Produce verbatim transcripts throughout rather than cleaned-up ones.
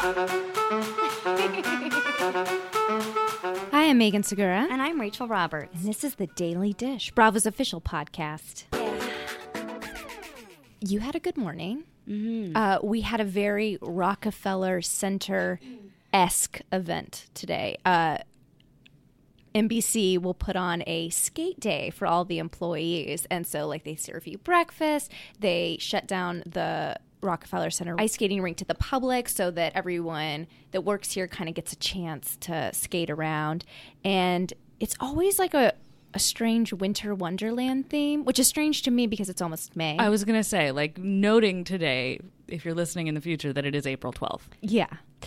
Hi, I'm Megan Segura. And I'm Rachel Roberts. And this is The Daily Dish, Bravo's official podcast. Yeah. You had a good morning. Mm-hmm. Uh, we had a very Rockefeller Center-esque event today. Uh, N B C will put on a skate day for all the employees. And so, like, they serve you breakfast. They shut down the Rockefeller Center ice skating rink to the public so that everyone that works here kind of gets a chance to skate around. And it's always like a, a strange winter wonderland theme, which is strange to me because it's almost May. I was going to say, like, noting today, if you're listening in the future, that it is April twelfth. Yeah.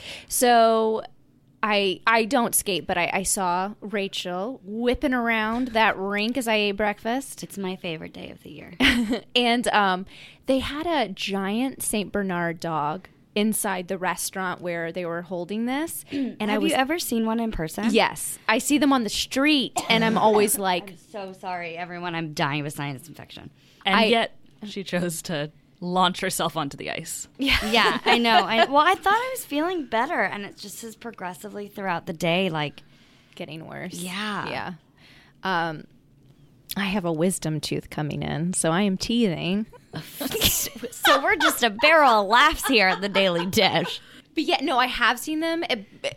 So I I don't skate, but I, I saw Rachel whipping around that rink as I ate breakfast. It's my favorite day of the year. And um, they had a giant Saint Bernard dog inside the restaurant where they were holding this. And Have I was, you ever seen one in person? Yes. I see them on the street, and I'm always like... I'm so sorry, everyone. I'm dying of a sinus infection. And I- yet, she chose to launch herself onto the ice. Yeah, Yeah, I know. I, well, I thought I was feeling better, and it just is progressively throughout the day, like... getting worse. Yeah. Yeah. Um, I have a wisdom tooth coming in, so I am teething. So we're just a barrel of laughs here at the Daily Dish. But yeah, no, I have seen them. It, it-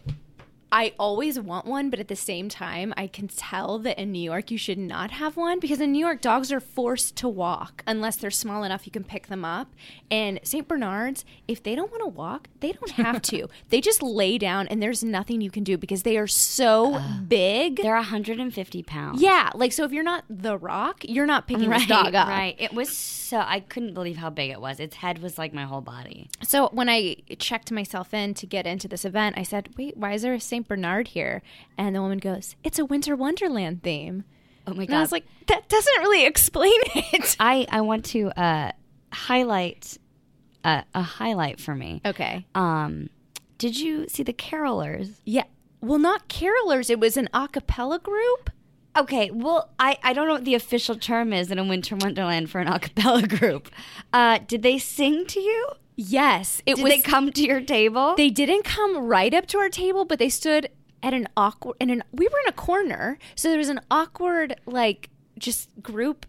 I always want one, but at the same time, I can tell that in New York you should not have one because in New York, dogs are forced to walk unless they're small enough you can pick them up. And Saint Bernards, if they don't want to walk, they don't have to. They just lay down and there's nothing you can do because they are so uh, big. They're one hundred fifty pounds. Yeah, like so if you're not The Rock, you're not picking right, this dog up. Right. It was so, I couldn't believe how big it was. Its head was like my whole body. So when I checked myself in to get into this event, I said, wait, why is there a Saint Bernard here? And the woman goes, it's a winter wonderland theme. Oh my And God. I was like, that doesn't really explain it. I, I want to uh, highlight uh, a highlight for me. Okay. Um, did you see the Carolers? Yeah. Well, not carolers. It was an a cappella group. Okay, well, I, I don't know what the official term is in a winter wonderland for an a cappella group. Uh, did they sing to you? Yes. It Did was. they come to your table? They didn't come right up to our table, but they stood at an awkward, and an, we were in a corner. So there was an awkward, like, just group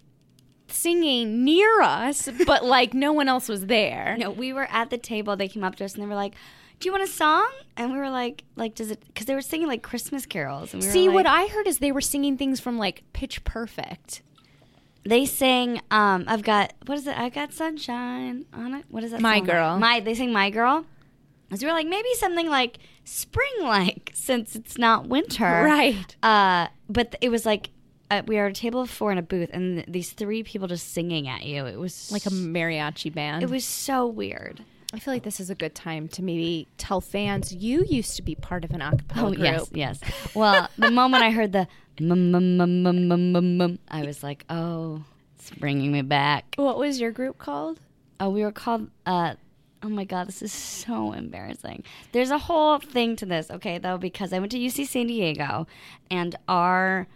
singing near us, but like no one else was there. No, we were at the table. They came up to us and they were like, do you want a song? And we were like, like, does it, because they were singing like Christmas carols. And we were See, like, what I heard is they were singing things from like Pitch Perfect. They sang, um, I've got, what is it? I got sunshine on it. What is that My song? Girl. My, they sang My Girl. So we were like, maybe something like spring-like since it's not winter. Right. Uh, but it was like, uh, we were at a table of four in a booth and th- these three people just singing at you. It was Like a mariachi band. It was so weird. I feel like this is a good time to maybe tell fans you used to be part of an a cappella Oh, group. yes, yes. Well, the moment I heard the mum, mum, mum, mum, mum, mum, mum, I was like, oh, it's bringing me back. What was your group called? Oh, we were called, uh, oh my God, this is so embarrassing. There's a whole thing to this, okay, though, because I went to U C San Diego, and our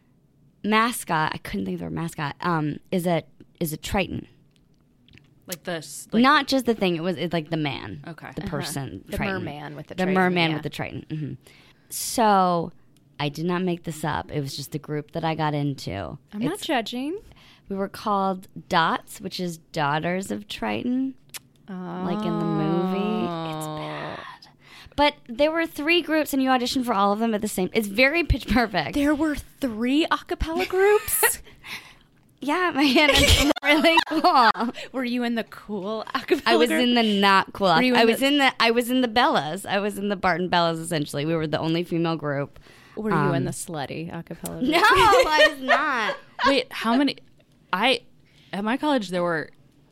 mascot, I couldn't think of their mascot, um, is a is a Triton. Like this. Like Not just the thing, it was it's like the man. Okay. The person. The Triton. merman with the The Triton, merman yeah. with the Triton. hmm So, I did not make this up. It was just the group that I got into. I'm not It's- judging. We were called DOTS, which is Daughters of Triton. Like in the movie. It's bad. But there were three groups and you auditioned for all of them at the same. It's very Pitch Perfect. There were three a cappella groups? Yeah, man, it's really cool. Were you in the cool a cappella I was group? in the not cool. Were you in I was the- in the I was in the Bellas. I was in the Barton Bellas essentially. We were the only female group. Were you um, in the slutty a cappella group? No, I was not. Wait, how many? I at my college there were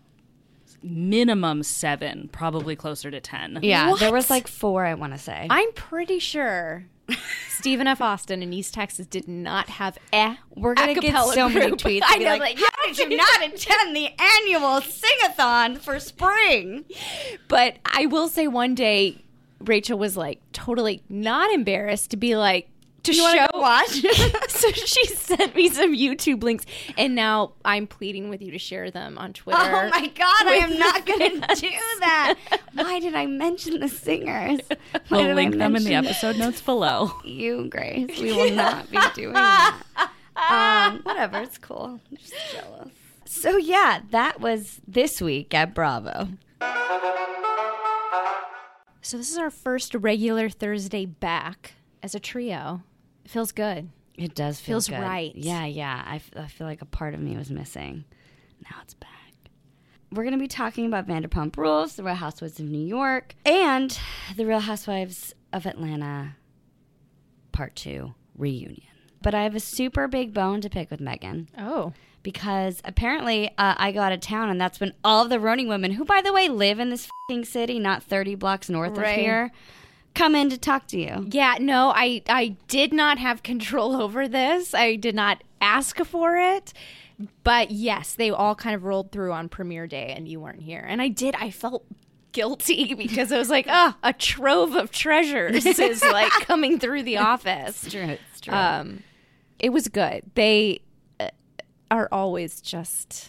minimum seven, probably closer to ten. Yeah, What? there was like four, I want to say. I'm pretty sure Stephen F. Austin in East Texas did not have a We're going to get acapella so many group. tweets. I Be know, like, like, how did you not attend the annual sing-a-thon for spring? But I will say one day Rachel was like totally not embarrassed to be like, to You show. wanna go watch? So she sent me some YouTube links, and now I'm pleading with you to share them on Twitter. Oh my God, I am not going to do that. Why did I mention the singers? Why We'll did I link them in the mention episode notes below. You, Grace. We will not be doing that. Um, whatever, it's cool. I'm just jealous. So yeah, that was this week at Bravo. So this is our first regular Thursday back as a trio. It feels good. It does feel Feels good. right. Yeah, yeah. I, f- I feel like a part of me was missing. Now it's back. We're going to be talking about Vanderpump Rules, The Real Housewives of New York, and The Real Housewives of Atlanta Part two Reunion. But I have a super big bone to pick with Megan. Oh. Because apparently uh, I go out of town, and that's when all of the Roning women, who, by the way, live in this f***ing city, not thirty blocks north Right. of here, come in to talk to you. Yeah, no, I, I did not have control over this. I did not ask for it. But yes, they all kind of rolled through on premiere day, and you weren't here. And I did. I felt guilty because I was like, oh, a trove of treasures is like coming through the office. It's true. It's true. Um, it was good. They uh, are always just,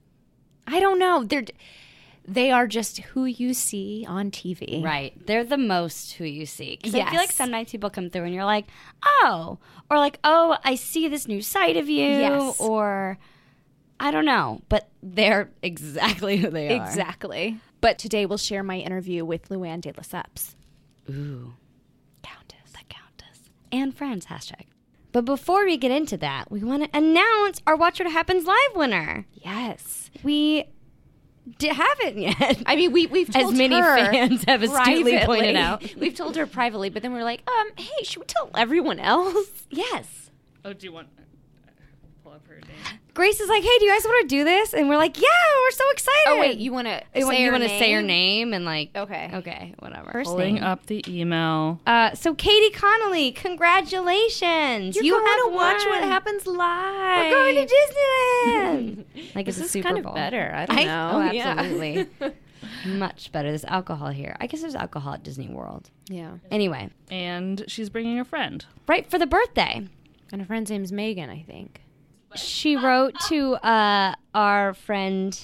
I don't know. They're they are just who you see on T V. Right. They're the most who you see. Because I feel like Yes. some nights people come through and you're like, oh. Or like, oh, I see this new side of you. Yes. Or I don't know. But they're exactly who they are. Exactly. But today we'll share my interview with Luann de Lesseps. Ooh. Countess. The Countess. And friends, hashtag. But before we get into that, we want to announce our Watch What Happens Live winner. Yes. We d- haven't yet. I mean, we, we've told As many her fans have astutely privately. pointed out. We've told her privately, but then we're like, um, hey, should we tell everyone else? Yes. Oh, do you want to pull up her name? Grace is like, hey, do you guys want to do this? And we're like, yeah, we're so excited. Oh, wait, you want to You say want, you her want to name? say your name and like, Okay. okay, whatever. First Pulling name. up the email. Uh, so Katie Connolly, congratulations! You're you going have to watch won. What Happens Live. We're going to Disneyland. like This it's a is Super kind of Bowl. better. I don't I- know. Oh, Yeah. absolutely. Much better. There's alcohol here. I guess there's alcohol at Disney World. Yeah. Anyway, And she's bringing a friend. right for the birthday. And her friend's name's Megan, I think. She wrote to uh, our friend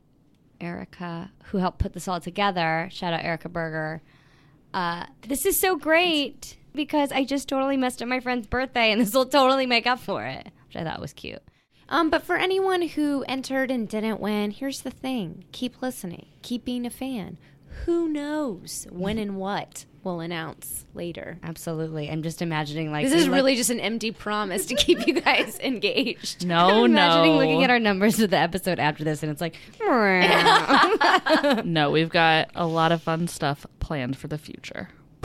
Erica, who helped put this all together. Shout out Erica Berger. Uh, this is so great because I just totally messed up my friend's birthday, and this will totally make up for it, which I thought was cute. Um, but for anyone who entered and didn't win, here's the thing. Keep listening. Keep being a fan. Who knows when and what we'll announce later. Absolutely. I'm just imagining like This is like, really just an empty promise to keep you guys engaged. No, I'm imagining no. looking at our numbers of the episode after this, and it's like, No, we've got a lot of fun stuff planned for the future.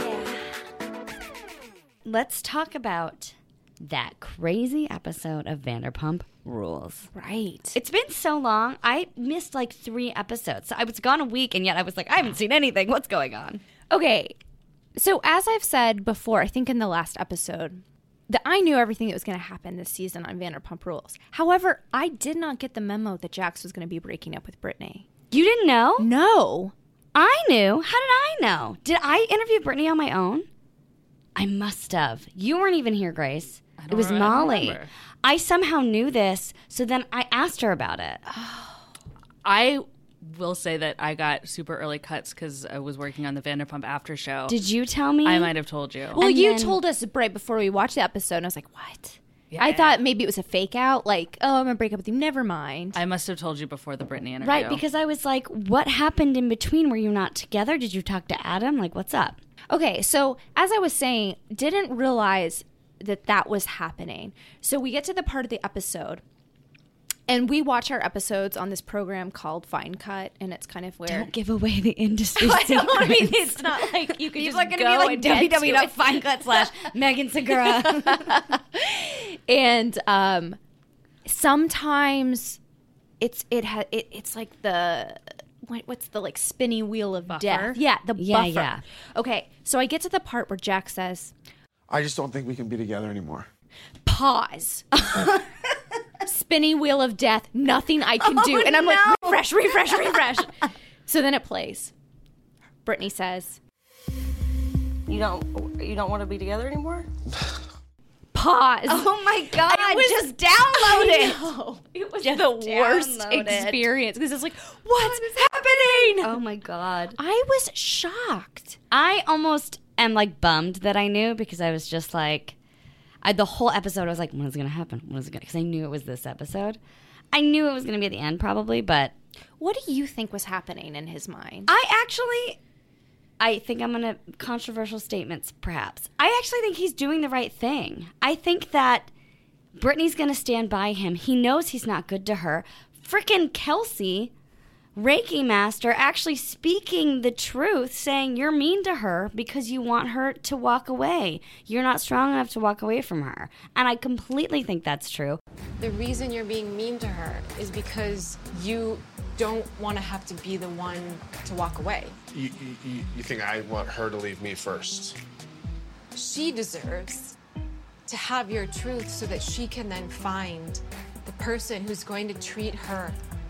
let's talk about that crazy episode of Vanderpump Rules. Right. It's been so long. I missed like three episodes. So I was gone a week, and yet I was like, I haven't seen anything. What's going on? Okay. So as I've said before, I think in the last episode, that I knew everything that was going to happen this season on Vanderpump Rules. However, I did not get the memo that Jax was going to be breaking up with Brittany. You didn't know? No. I knew. How did I know? Did I interview Brittany on my own? I must have. You weren't even here, Grace. It was re- I don't Molly. remember. I somehow knew this, so then I asked her about it. I will say that I got super early cuts because I was working on the Vanderpump after show. Did you tell me? I might have told you. Well, And you then- told us right before we watched the episode, and I was like, what? Yeah. I thought maybe it was a fake out, like, oh, I'm going to break up with you. Never mind. I must have told you before the Brittany interview. Right, because I was like, what happened in between? Were you not together? Did you talk to Adam? Like, what's up? Okay, so as I was saying, didn't realize that that was happening. So we get to the part of the episode, and we watch our episodes on this program called Fine Cut, and it's kind of where... Don't give away the industry I, secrets. don't, I mean, it's not like you can People just are going to go be like and get to it. www.finecut slash Megan Segura. And um, sometimes it's it ha- it, it's like the what, what's the like spinny wheel of Buffer? death? Yeah, the Yeah, buffer. yeah. Okay, so I get to the part where Jack says, I just don't think we can be together anymore. "Pause." Spinny wheel of death. Nothing I can do, Oh, and I'm like, no. refresh, refresh, refresh. So then it plays. Brittany says, You don't you don't want to be together anymore? pause. Oh my God. I was, just download I it. know. It was Just the worst download it. experience because it's like, what's happening? Oh my God. I was shocked. I almost am like bummed that I knew because I was just like, I, the whole episode I was like, when is it going to happen? When is it going to? Because I knew it was this episode. I knew it was going to be at the end probably, but. What do you think was happening in his mind? I actually, I think I'm going to, controversial statements perhaps. I actually think he's doing the right thing. I think that Brittany's going to stand by him. He knows he's not good to her. Frickin' Kelsey, Reiki master, actually speaking the truth, saying you're mean to her because you want her to walk away. You're not strong enough to walk away from her. And I completely think that's true. The reason you're being mean to her is because you don't want to have to be the one to walk away. You, you, you think I want her to leave me first? She deserves to have your truth so that she can then find the person who's going to treat her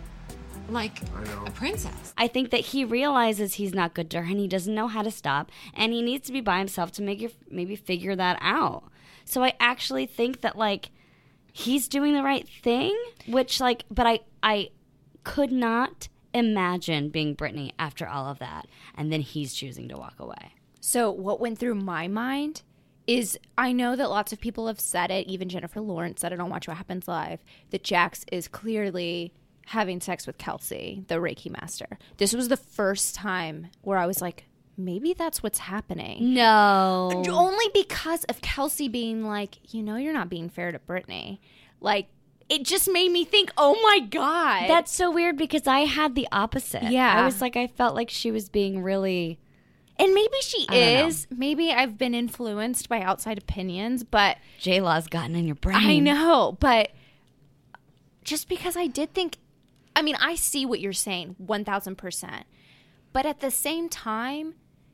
like a princess. I think that he realizes he's not good to her and he doesn't know how to stop and he needs to be by himself to make it, maybe figure that out. So I actually think that like he's doing the right thing, which like, but I, I could not imagine being Brittany after all of that. And then he's choosing to walk away. So what went through my mind is I know that lots of people have said it, even Jennifer Lawrence said it on Watch What Happens Live, that Jax is clearly having sex with Kelsey, the Reiki master. This was the first time where I was like, maybe that's what's happening. No. Only because of Kelsey being like, you know, you're not being fair to Brittany. Like, it just made me think, oh my God. That's so weird because I had the opposite. Yeah. I was like, I felt like she was being really... And maybe she I don't is. Maybe I've been influenced by outside opinions, but... J-Law's gotten in your brain. I know, but just because I did think... I mean, I see what you're saying, one thousand percent. But at the same time,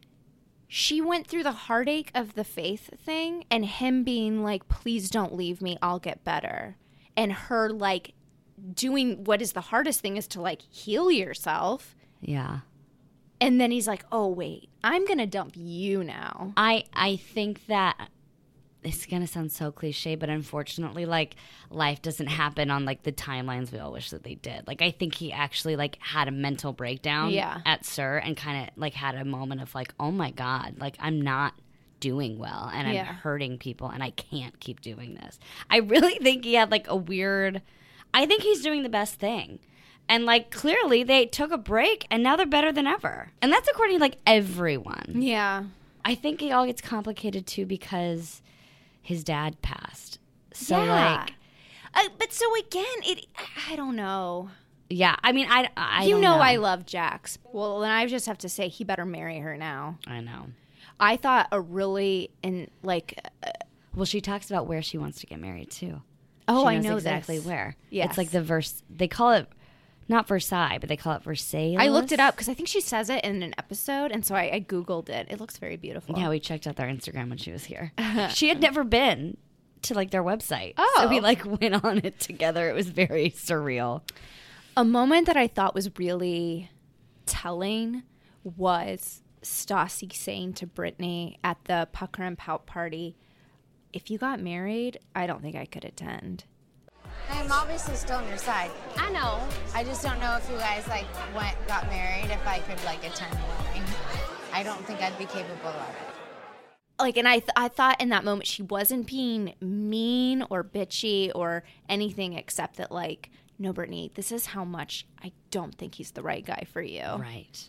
she went through the heartache of the faith thing and him being like, please don't leave me, I'll get better. And her, like, doing what is the hardest thing is to, like, heal yourself. Yeah. And then he's like, oh, wait, I'm going to dump you now. I I think that it's going to sound so cliche, but unfortunately, like, life doesn't happen on, like, the timelines we all wish that they did. Like, I think he actually, like, had a mental breakdown Yeah. at Sir and kind of, like, had a moment of, like, oh, my God, like, I'm not doing well and I'm Yeah. hurting people and I can't keep doing this. I really think he had, like, a weird... I think he's doing the best thing. And, like, clearly they took a break and now they're better than ever. And that's according to, like, everyone. Yeah. I think it all gets complicated, too, because his dad passed. So, Yeah. like... Uh, but so again, it I don't know. Yeah, I mean, I, I you don't know, know I love Jax. Well, then I just have to say he better marry her now. I know. I thought a really, in like... Uh, Well, she talks about where she wants to get married, too. oh, She I knows know exactly this. where. Yes. It's like the verse... They call it... Not Versailles, but they call it Versailles. I looked it up because I think she says it in an episode, and so I, I Googled it. It looks very beautiful. Yeah, we checked out their Instagram when she was here. She had never been to, like, their website. Oh. So we, like, went on it together. It was very surreal. A moment that I thought was really telling was Stassi saying to Brittany at the pucker and pout party, if you got married, I don't think I could attend. I'm obviously still on your side. I know. I just don't know if you guys like went got married if I could like attend the wedding. I don't think I'd be capable of it. Like, and I, th- I thought in that moment she wasn't being mean or bitchy or anything except that, like, no, Brittany, this is how much I don't think he's the right guy for you. Right.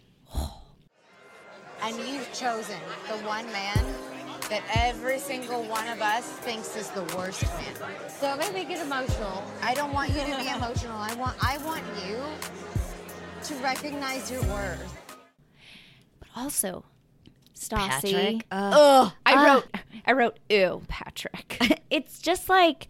And you've chosen the one man that every single one of us thinks is the worst man. So I'm gonna make it emotional. I don't want you to be emotional. I want I want you to recognize your worth. But also, Stassi. Patrick. Ugh. Ugh. I Ugh. wrote, I wrote, ew, Patrick. It's just like,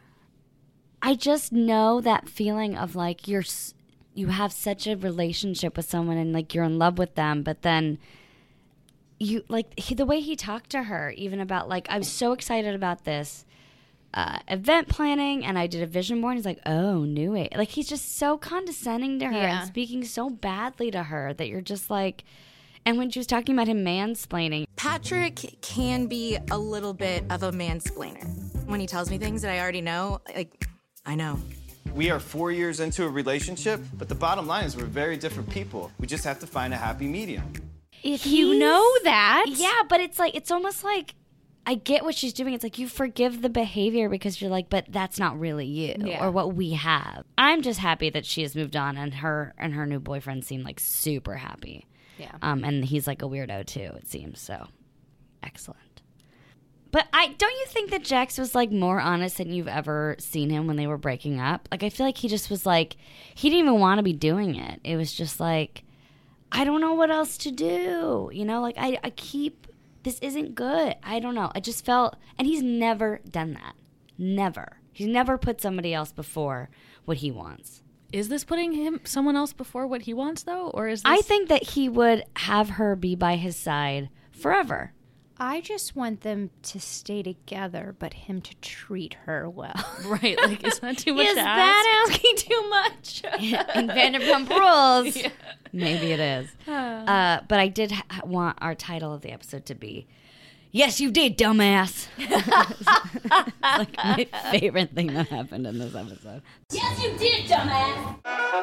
I just know that feeling of like you're, s- you have such a relationship with someone and like you're in love with them, but then you like he, the way he talked to her, even about like, I was so excited about this uh, event planning and I did a vision board. And he's like, oh, new age. Like he's just so condescending to her Yeah. and speaking so badly to her that you're just like, And when she was talking about him mansplaining, Patrick can be a little bit of a mansplainer. When he tells me things that I already know, like, I know. We are four years into a relationship, but the bottom line is we're very different people. We just have to find a happy medium. if You know that. Yeah, but it's like, it's almost like, I get what she's doing. It's like you forgive the behavior because you're like, but that's not really you Yeah. or what we have. I'm just happy that she has moved on, and her and her new boyfriend seem like super happy. Yeah. Um, and he's like a weirdo too, it seems. So excellent. But I don't you think that Jax was like more honest than you've ever seen him when they were breaking up? Like I feel like he just was like, he didn't even want to be doing it. It was just like, I don't know what else to do. You know, like I, I keep, this isn't good. I don't know. I just felt, and he's never done that. Never. He's never put somebody else before what he wants. Is this putting him someone else before what he wants, though? Or is this... I think that he would have her be by his side forever. I just want them to stay together, but him to treat her well. Right, like, is that too much Is to ask? that asking too much? In Vanderpump Rules. Yeah. Maybe it is. Uh, but I did ha- want our title of the episode to be, Yes, You Did, Dumbass. It's like my favorite thing that happened in this episode. Yes, you did, dumbass.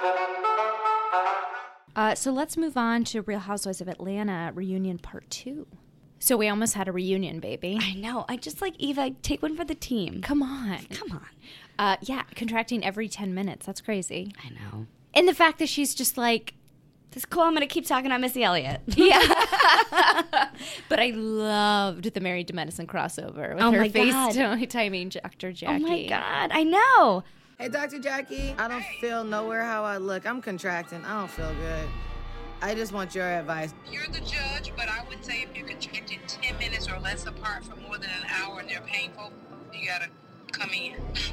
Uh, so let's move on to Real Housewives of Atlanta reunion part two. So we almost had a reunion, baby. I know. I just like, Eva, take one for the team. Come on. Come on. Uh, yeah, contracting every ten minutes. That's crazy. I know. And the fact that she's just like, This is cool. I'm going to keep talking about Missy Elliott. yeah. But I loved the Married to Medicine crossover with Oh her my God. FaceTiming Doctor Jackie. Oh my God. I know. Hey, Doctor Jackie, I don't feel nowhere how I look. I'm contracting. I don't feel good. I just want your advice. You're the judge, but I would say if you're contracting ten minutes or less apart for more than an hour and they're painful, you gotta come in.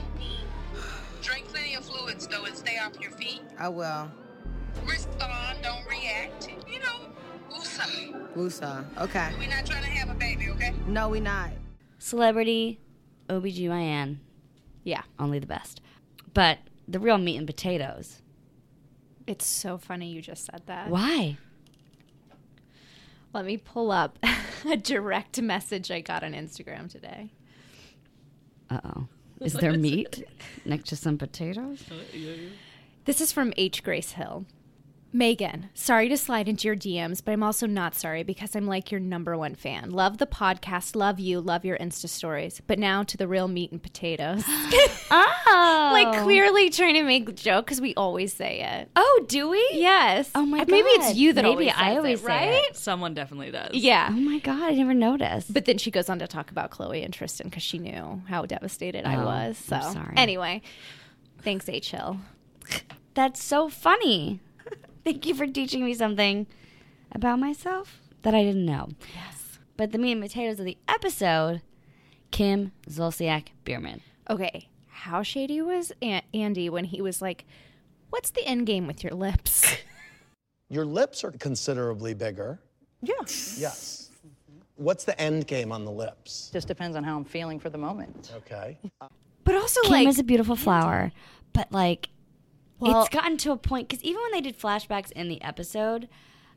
Drink plenty of fluids, though, and stay off your feet. I will. Respond, don't react. You know, woosah. Woosah. Okay. We're not trying to have a baby, okay? No, we not. Celebrity, O B G Y N. Yeah. Only the best. But the real meat and potatoes. It's so funny you just said that. Why? Let me pull up a direct message I got on Instagram today. Uh-oh. Is there meat next to some potatoes? This is from H. Grace Hill. Megan, sorry to slide into your D Ms, but I'm also not sorry because I'm like your number one fan. Love the podcast, love you, love your Insta stories. But now to the real meat and potatoes. Oh. Like clearly trying to make a joke because we always say it. Oh, do we? Yes. Oh my Uh, God. Maybe it's you that Maybe always I says always it, say right? it. Someone definitely does. Yeah. Oh my God, I never noticed. But then she goes on to talk about Chloe and Tristan because she knew how devastated I Oh, was. So I'm sorry. Anyway, thanks, H. Hill. That's so funny. Thank you for teaching me something about myself that I didn't know. Yes. But the meat and potatoes of the episode, Kim Zolciak Bierman. Okay, how shady was An- Andy when he was like, what's the end game with your lips? Your lips are considerably bigger. Yeah. Yes. What's the end game on the lips? Just depends on how I'm feeling for the moment. Okay. But also, Kim like, is a beautiful flower, but like, Well- it's gotten to a point because even when they did flashbacks in the episode,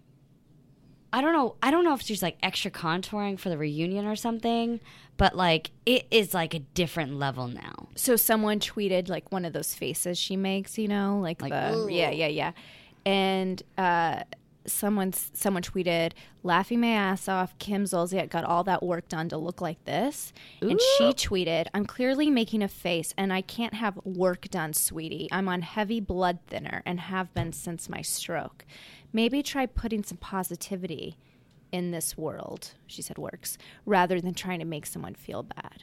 I don't know. I don't know if she's like extra contouring for the reunion or something, but like it is like a different level now. so someone tweeted like one of those faces she makes, you know, like, Like, the ooh. yeah, yeah, yeah, and uh, someone someone tweeted, laughing my ass off. Kim Zolciak got all that work done to look like this, and she tweeted, "I'm clearly making a face, and I can't have work done, sweetie. I'm on heavy blood thinner and have been since my stroke. Maybe try putting some positivity in this world," she said, works, rather than trying to make someone feel bad.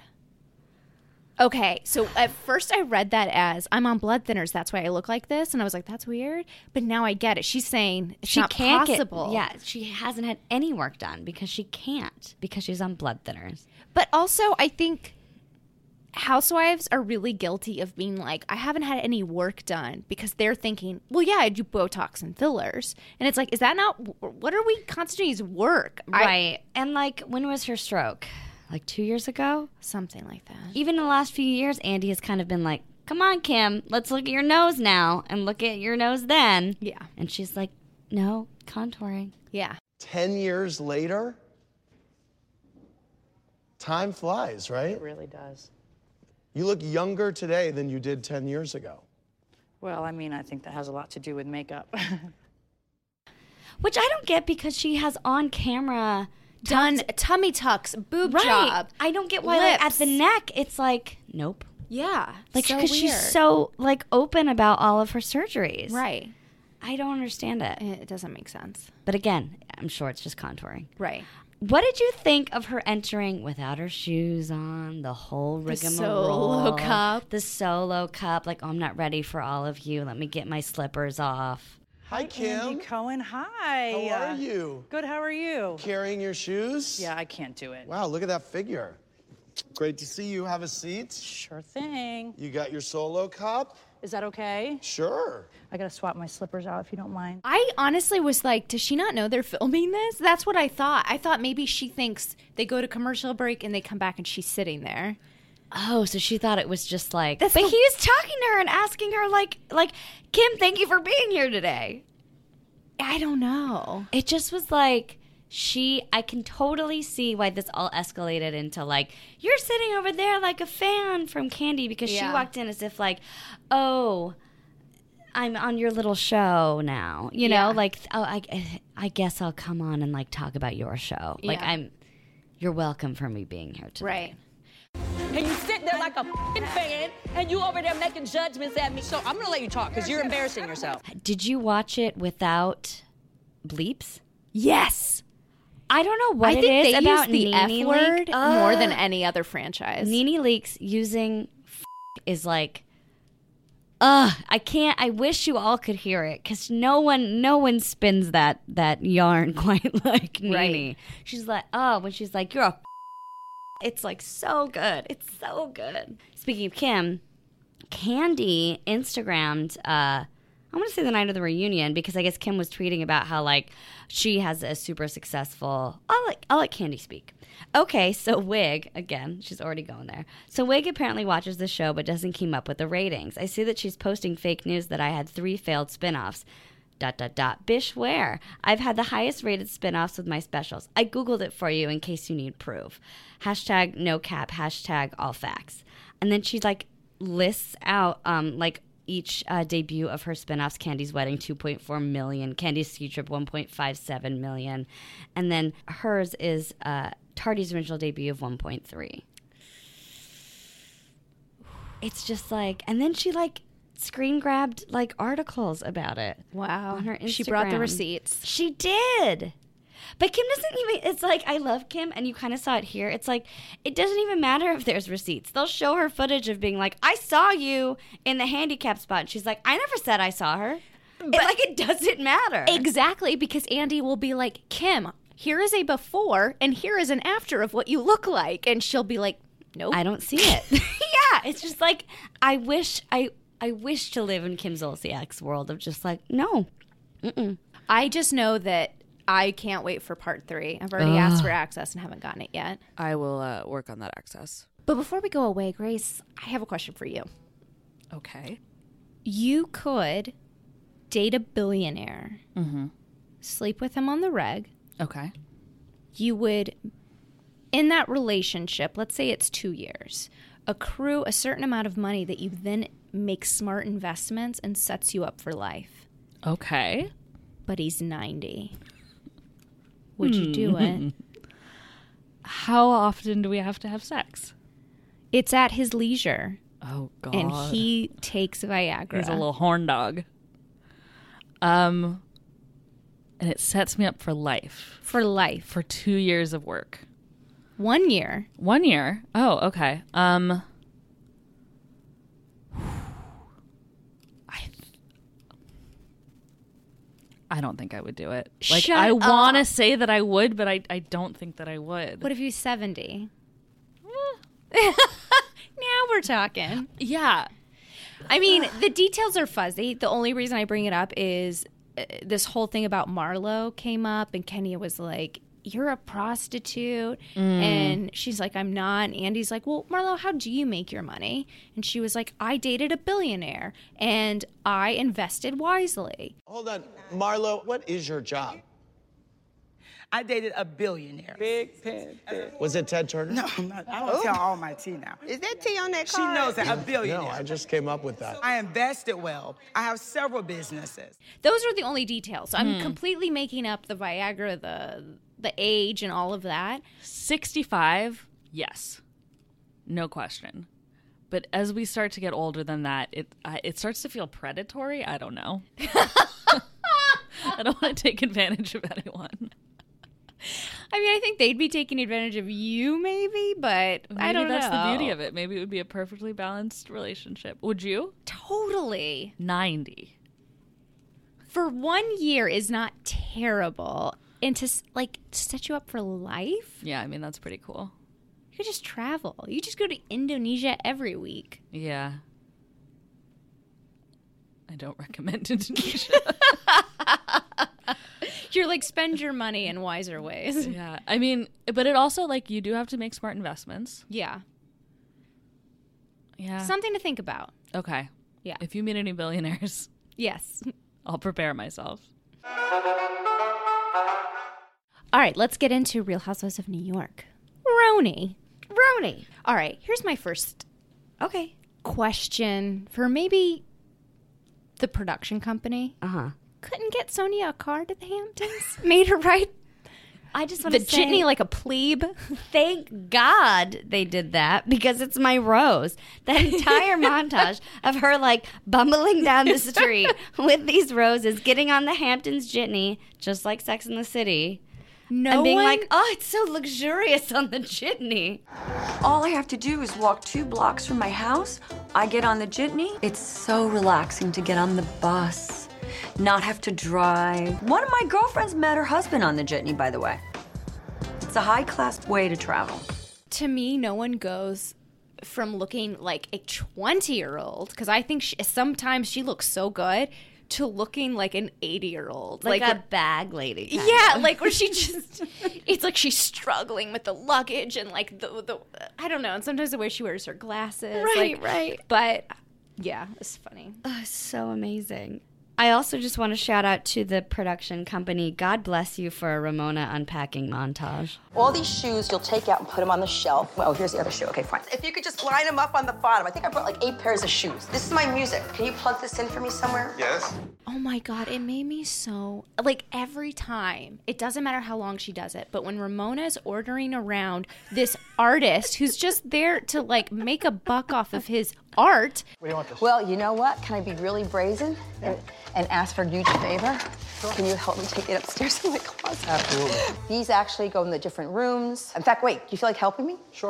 Okay, so at first I read that as I'm on blood thinners, that's why I look like this, and I was like, that's weird. But now I get it. She's saying it's She not can't possible. get. Yeah, she hasn't had any work done because she can't because she's on blood thinners. But also, I think housewives are really guilty of being like, I haven't had any work done because they're thinking, well, yeah, I do Botox and fillers. And it's like, is that not, what are we constituting as work? I- Right. And like, when was her stroke? Like two years ago? Something like that. Even in the last few years, Andy has kind of been like, come on, Kim, let's look at your nose now and look at your nose then. Yeah. And she's like, no, contouring. Yeah. Ten years later? Time flies, right? It really does. You look younger today than you did ten years ago. Well, I mean, I think that has a lot to do with makeup. Which I don't get because she has on camera done tummy tucks, boob right. job. I don't get why like, at the neck it's like nope. Yeah, like so because weird. she's so like open about all of her surgeries. Right. I don't understand it. It doesn't make sense. But again, I'm sure it's just contouring. Right. What did you think of her entering without her shoes on, the whole rigmarole? The solo cup. The solo cup. Like, oh, I'm not ready for all of you. Let me get my slippers off. Hi, Kim. Andy Cohen, hi. How are you? Good, how are you? Carrying your shoes? Yeah, I can't do it. Wow, look at that figure. Great to see you. Have a seat. Sure thing. You got your solo cup? Is that okay? Sure. I gotta swap my slippers out if you don't mind. I honestly was like, does she not know they're filming this? That's what I thought. I thought maybe she thinks they go to commercial break and they come back and she's sitting there. Oh, so she thought it was just like, That's but the- he was talking to her and asking her like, like, Kim, thank you for being here today. I don't know. It just was like, she, I can totally see why this all escalated into like, you're sitting over there like a fan from Candy, because Yeah. she walked in as if like, oh, I'm on your little show now, you know, Yeah. like, oh, I, I guess I'll come on and like talk about your show. Like Yeah. I'm, you're welcome for me being here today. Right. And you sit there like a f***ing fan, and you over there making judgments at me. So I'm gonna let you talk because you're embarrassing yourself. Did you watch it without bleeps? Yes. I don't know what I it think is they about use the Nene F word Leakes. more than Ugh. any other franchise. Nene Leakes using f- is like, ugh, I can't, I wish you all could hear it, because no one, no one spins that, that yarn quite like Nene. Right. She's like, oh, when she's like, you're a f-. It's like so good. It's so good. Speaking of Kim, Candy Instagrammed, uh, I want to say the night of the reunion, because I guess Kim was tweeting about how like she has a super successful. I'll let I'll let Candy speak. Okay, so Wig again, she's already going there. So Wig apparently watches the show but doesn't keep up with the ratings. I see that she's posting fake news that I had three failed spinoffs. Dot dot dot. Bish where? I've had the highest rated spinoffs with my specials. I googled it for you in case you need proof. Hashtag no cap. Hashtag all facts. And then she like lists out um like. Each uh, debut of her spinoffs: Candy's Wedding, two point four million, Candy's Ski Trip, one point five seven million, and then hers is uh, Tardy's original debut of one point three. It's just like, and then she like screen grabbed like articles about it. Wow. On her Instagram. She brought the receipts. She did. But Kim doesn't even, it's like, I love Kim, and you kind of saw it here. It's like, it doesn't even matter if there's receipts. They'll show her footage of being like, I saw you in the handicap spot. And she's like, I never said I saw her. But it's like, it doesn't matter. Exactly, because Andy will be like, Kim, here is a before and here is an after of what you look like. And she'll be like, nope. I don't see it. Yeah, it's just like, I wish, I, I wish to live in Kim Zolciak's world of just like, no. Mm-mm. I just know that I can't wait for part three. I've already Ugh. asked for access and haven't gotten it yet. I will uh, work on that access. But before we go away, Grace, I have a question for you. Okay. You could date a billionaire, Mm-hmm. sleep with him on the reg. Okay. You would, in that relationship, let's say it's two years, accrue a certain amount of money that you then make smart investments and sets you up for life. Okay. But he's ninety. Would you do it? How often do we have to have sex? It's at his leisure. Oh, God. And he takes Viagra. He's a little horn dog. Um, and it sets me up for life. For life. For two years of work. One year. One year? Oh, okay. Um, I, I don't think I would do it. Like, Shut I want to up. say that I would, but I, I don't think that I would. What if he's seventy? Now we're talking. Yeah. I mean, the details are fuzzy. The only reason I bring it up is uh, this whole thing about Marlo came up, and Kenya was like, you're a prostitute. Mm. And she's like, I'm not. And Andy's like, well, Marlo, how do you make your money? And she was like, I dated a billionaire, and I invested wisely. Hold on. Marlo, what is your job? I dated a billionaire. Big pen, big. Was it Ted Turner? No, I'm not, I don't tell all my tea now. Is that tea on that She card? knows that, a billionaire. No, I just came up with that. I invested well. I have several businesses. Those are the only details. So I'm Hmm. completely making up the Viagra, the the age, and all of that. sixty-five, yes. No question. But as we start to get older than that, it I, it starts to feel predatory. I don't know. I don't want to take advantage of anyone. I mean, I think they'd be taking advantage of you, maybe, but Maybe I don't that's know. the beauty of it. Maybe it would be a perfectly balanced relationship. Would you? Totally. ninety. For one year is not terrible. And to, s- like, to set you up for life, Yeah, I mean, that's pretty cool. you could just travel. You just go to Indonesia every week. Yeah. I don't recommend Indonesia. You're like, spend your money in wiser ways. Yeah. I mean, but it also, like, you do have to make smart investments. Yeah. Yeah. Something to think about. Okay. Yeah. If you meet any billionaires, Yes. I'll prepare myself. All right, let's get into Real Housewives of New York. Roni. Roni. All right, here's my first Okay. question for maybe the production company. Uh-huh. Couldn't get Sonia a car to the Hamptons? Made her ride I just want the to say, jitney like a plebe? thank God they did that because it's my Rose. That entire montage of her like bumbling down the street with these roses, getting on the Hamptons jitney, just like Sex in the City. No and being one- like, oh, it's so luxurious on the jitney. All I have to do is walk two blocks from my house. I get on the jitney. It's so relaxing to get on the bus, not have to drive. One of my girlfriends met her husband on the jitney, by the way. It's a high-class way to travel. To me, no one goes from looking like a twenty-year-old, because I think she, sometimes she looks so good, to looking like an eighty-year-old. Like, Like, a bag lady. kind yeah, of. like where she just, it's like she's struggling with the luggage and like the, the I don't know, and sometimes the way she wears her glasses. Right, like, right. But yeah, it's funny. Oh, so amazing. I also just want to shout out to the production company. God bless you for a Ramona unpacking montage. All these shoes you'll take out and put them on the shelf. Oh, here's the other shoe. Okay, fine. If you could just line them up on the bottom. I think I brought like eight pairs of shoes. This is my music. Can you plug this in for me somewhere? Yes. Oh my God, it made me so, like every time, it doesn't matter how long she does it, but when Ramona's ordering around this artist who's just there to like make a buck off of his art. We don't want this. Well, you know what? Can I be really brazen and, and ask for a huge favor? Can you help me take it upstairs in my closet? Absolutely. These actually go in the different rooms. In fact, wait, do you feel like helping me? Sure.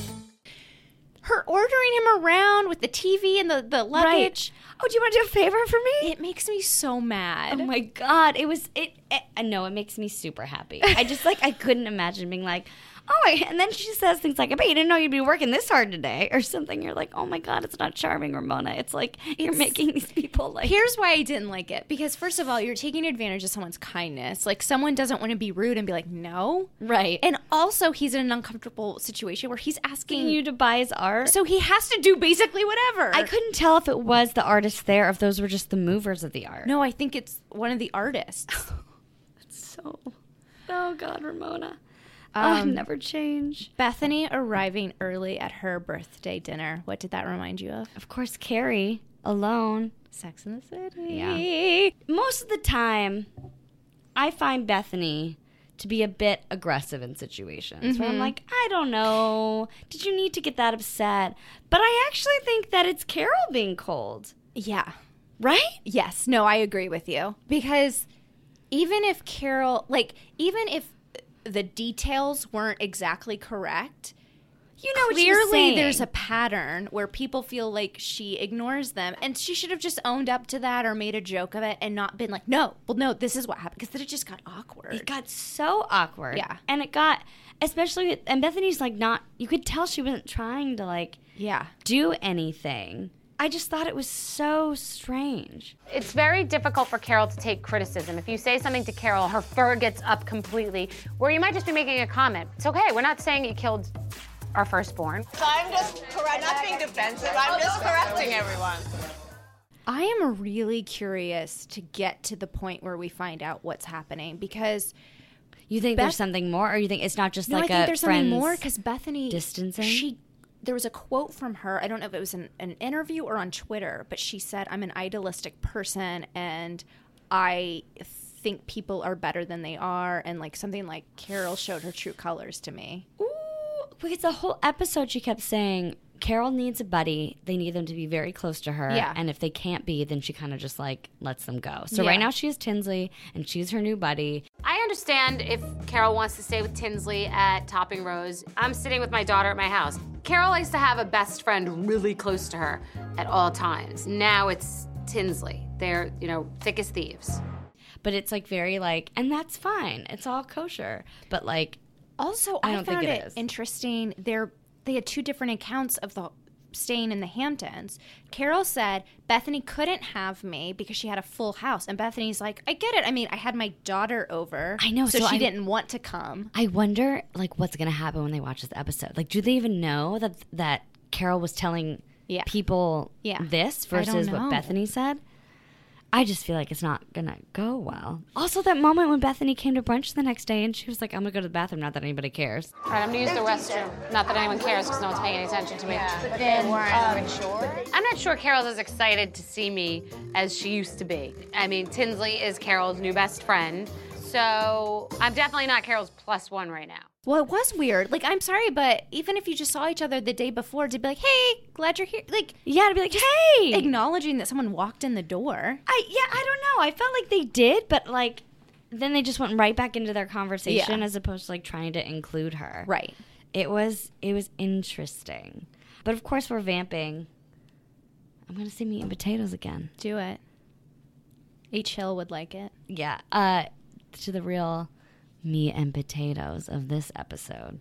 Her ordering him around with the T V and the, the luggage. Oh, do you want to do a favor for me? It makes me so mad. Oh my God. It was, it, it, no, it makes me super happy. I just like, I couldn't imagine being like, oh, I, and then she says things like, I bet you didn't know you'd be working this hard today or something. You're like, oh my God, it's not charming, Ramona. It's like, you're It's- making these people like. Here's why I didn't like it. Because first of all, you're taking advantage of someone's kindness. Like someone doesn't want to be rude and be like, no. Right. And also he's in an uncomfortable situation where he's asking you to buy his art. So he has to do basically whatever. I couldn't tell if it was the artist there, if those were just the movers of the art. No, I think it's one of the artists. So, oh God, Ramona. I'll Um, never change. Bethany arriving early at her birthday dinner. What did that remind you of? Of course, Carrie alone. Sex in the City. Yeah. Most of the time, I find Bethany to be a bit aggressive in situations where I'm Mhm. like, I don't know. Did you need to get that upset? But I actually think that it's Carol being cold. Yeah. Right? Yes. No, I agree with you. Because even if Carol, like, even if the details weren't exactly correct, you know what she was clearly saying. there's a pattern where people feel like she ignores them, and she should have just owned up to that or made a joke of it and not been like, no, well, no, this is what happened, because then it just got awkward. It got so awkward. Yeah. And it got, especially, with, and Bethany's like not, you could tell she wasn't trying to like yeah do anything. I just thought it was so strange. It's very difficult for Carol to take criticism. If you say something to Carol, her fur gets up completely, where you might just be making a comment. It's okay, we're not saying you killed our firstborn. So I'm just correct, not being defensive, I'm just correcting everyone. I am really curious to get to the point where we find out what's happening, because You think Beth- there's something more, or you think it's not just no, like I think a there's friends something more because Bethany distancing? She there was a quote from her. I don't know if it was an, an interview or on Twitter, but she said, "I'm an idealistic person, and I think people are better than they are," and like something like Carol showed her true colors to me. Ooh, because the whole episode she kept saying Carol needs a buddy. They need them to be very close to her. Yeah. And if they can't be, then she kind of just like lets them go. So Yeah. right now she has Tinsley, and she's her new buddy. I understand if Carol wants to stay with Tinsley at Topping Rose. I'm sitting with my daughter at my house. Carol likes to have a best friend really close to her at all times. Now it's Tinsley. They're, you know, thick as thieves. But it's like very like, and that's fine. It's all kosher. But like, Also, I I, don't found think it it is. interesting. They're they had two different accounts of the staying in the Hamptons. Carol said Bethany couldn't have me because she had a full house, and Bethany's like, I get it. I mean, I had my daughter over. I know, so, so she I- didn't want to come. I wonder like what's gonna happen when they watch this episode. Like, do they even know that that Carol was telling Yeah. people Yeah. this I don't versus what know. Bethany said? I just feel like it's not gonna go well. Also, that moment when Bethany came to brunch the next day and she was like, "I'm gonna go to the bathroom, not that anybody cares." All right, I'm gonna use the restroom. Not that anyone cares because no one's paying any attention to me. But they weren't um, sure. I'm not sure Carol's as excited to see me as she used to be. I mean, Tinsley is Carol's new best friend, so I'm definitely not Carol's plus one right now. Well, it was weird. Like, I'm sorry, but even if you just saw each other the day before, to be like, hey, glad you're here. Like, yeah, to be like, hey, acknowledging that someone walked in the door. I yeah, I don't know. I felt like they did, but like then they just went right back into their conversation Yeah. as opposed to like trying to include her. Right. It was it was interesting. But of course we're vamping. I'm gonna say meat and potatoes again. Do it. H. Hill would like it. Yeah. Uh to the real meat and potatoes of this episode.